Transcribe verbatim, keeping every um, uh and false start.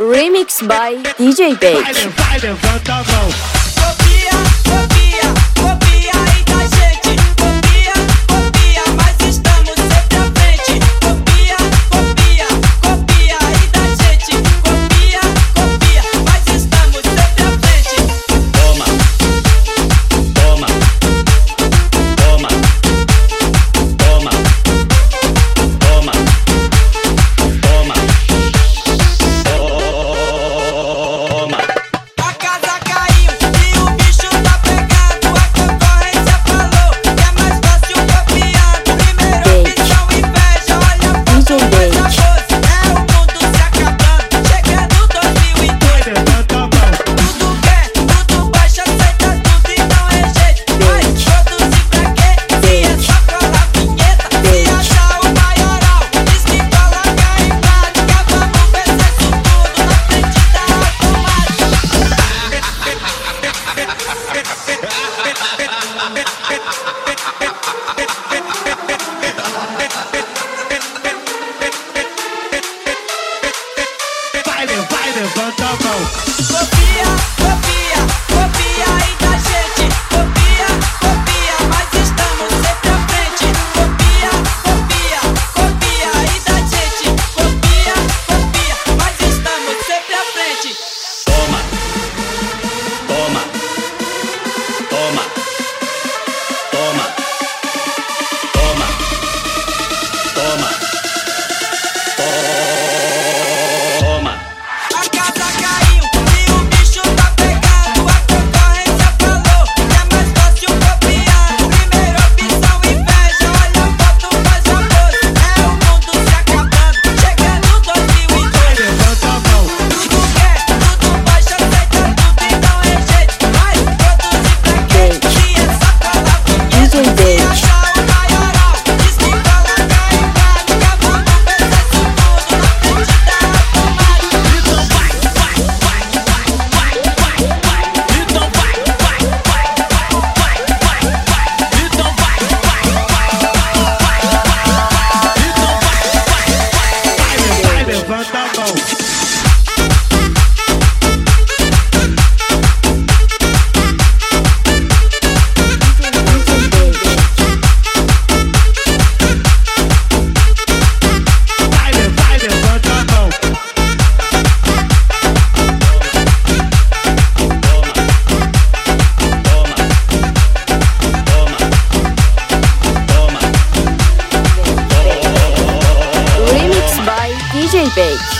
Remix by D J Bake. Vai, vai, levanta a mão. Copia, copia, copia aí da gente. Copia, copia, mas estamos sempre à frente. Copia, copia, copia aí da gente. Copia, copia, mas estamos sempre à frente. Toma, toma, toma, toma, toma, toma, toma. A casa caiu e o bicho tá pegando. A concorrência falou que é mais fácil copiar. Primeira opção, inveja, olha a foto, faz a pose. É o mundo se acabando, chegando dois mil e dois. Levanta a mão. Tudo quer, tudo baixa, aceita tudo e não rejeita. Mas produzir pra quê? Se é só colar vinheta. Se achar o maioral, diz que coloca em prática. Vamos vencer isso tudo na frente da automática. Vai, vai, levanta a mão. Copia, copia, copia aí da gente. Copia, copia, mas estamos sempre à frente. Copia, copia, copia aí da gente. Copia, copia, mas estamos sempre à frente. Toma, toma, toma, toma, toma, toma, toma. A casa caiu e o bicho tá pegando. A concorrência falou que é mais fácil copiar. Primeira opção, inveja, olha a foto, faz a pose. É o mundo se acabando, chegando dois mil e dois. Levanta a mão. Tudo quer, tudo baixa, aceita tudo e não rejeita. Mas produzir pra quê? Se é só colar vinheta. Se achar o maioral, diz que coloca em prática. Vamos vencer isso tudo na frente da automática. Então vai, vai, vai, vai, vai, vai, vai. Então vai, vai, vai, vai, vai, vai, vai. Então vai, vai, vai, vai, vai, vai. Então vai, vai, vai. Vai, vai, levanta a mão. Vai, vai, levanta a mão. Remix by D J Bake.